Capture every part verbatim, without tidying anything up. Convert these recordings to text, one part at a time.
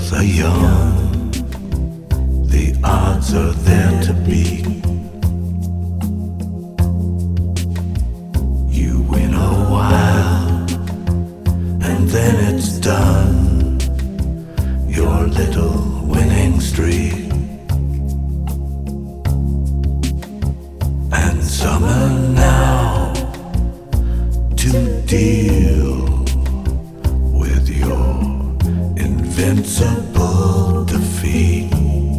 girls are young, the odds are there to beat. You win a while, and then it's done, your little winning streak. And summer now to deal with your invincible defeat.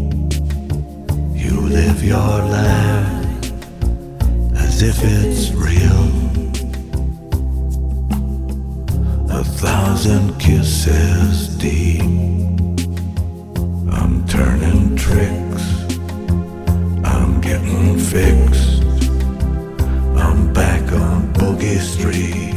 You live your life as if it's real. A thousand kisses deep. I'm turning tricks, I'm getting fixed, I'm back on Boogie Street.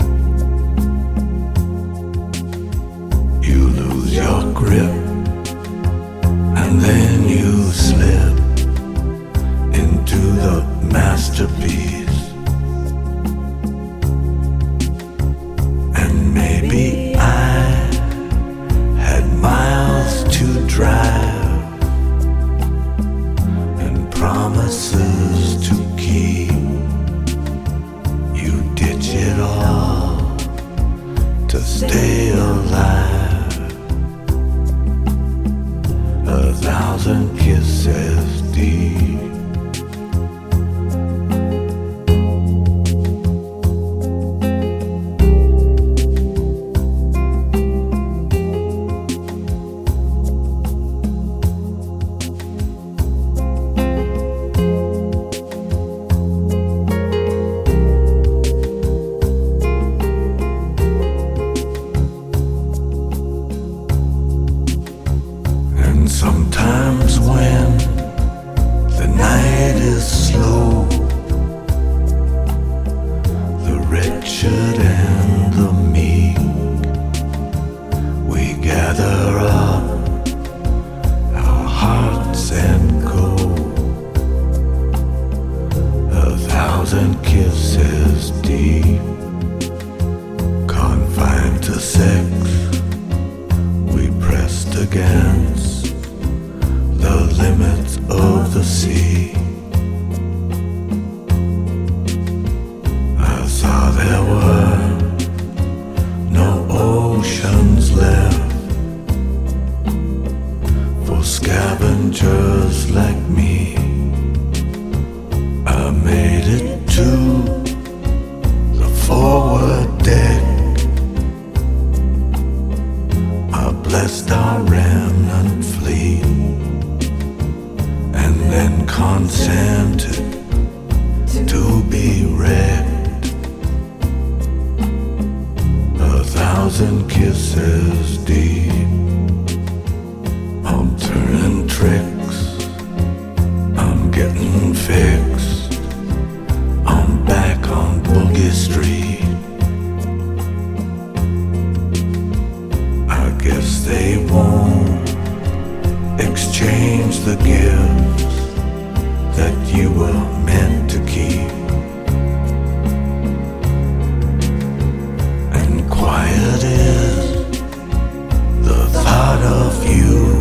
You lose your grip, and then you slip into the masterpiece. And maybe I had miles to drive and promises to keep. You ditch it all to stay alive. A thousand kisses deep. Sometimes when the night is slow, the wretched and the meek, we gather up our hearts and go. A thousand kisses deep, confined to sex, we pressed against the limits of the sea. I saw there were no oceans left for scavengers like me. I made it to the forward deck. I blessed our remnant fleet, and then consented to be wrecked. A thousand kisses deep. I'm turning tricks, I'm getting fixed, I'm back on Boogie Street. I guess they won't exchange the gifts that you were meant to keep. And quiet is the thought of you,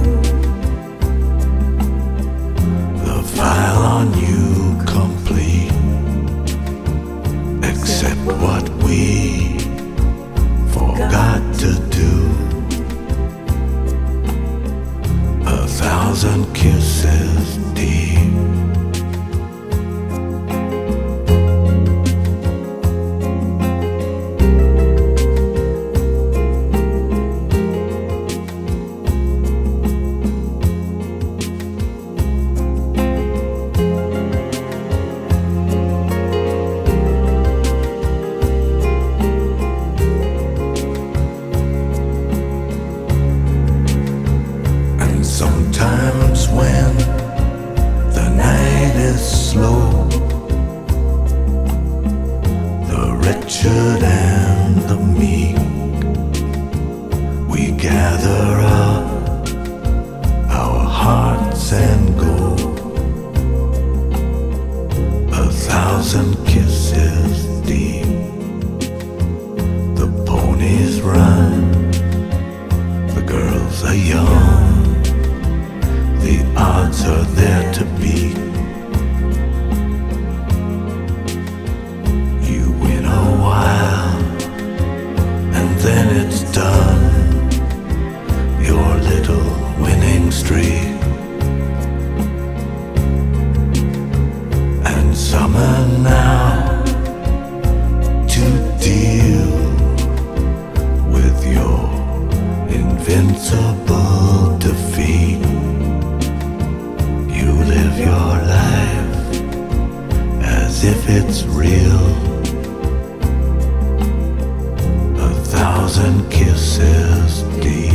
the file on you complete, except what we forgot to do. A thousand kisses deep. battles are young, the odds are there to beat. You win a while, and then it's done, your little winning streak. And summer now to deal with your invincible defeat. You live your life as if it's real. A thousand kisses deep.